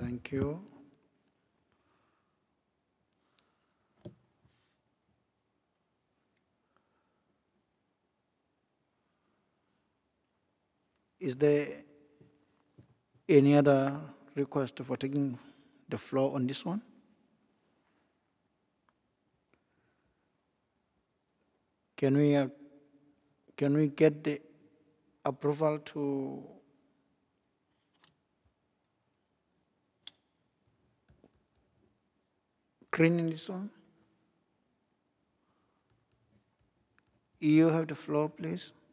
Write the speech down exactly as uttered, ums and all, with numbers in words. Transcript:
Thank you. Is there any other request for taking the floor on this one? Can we uh, can we get the approval to clean in this one? You have the floor, please.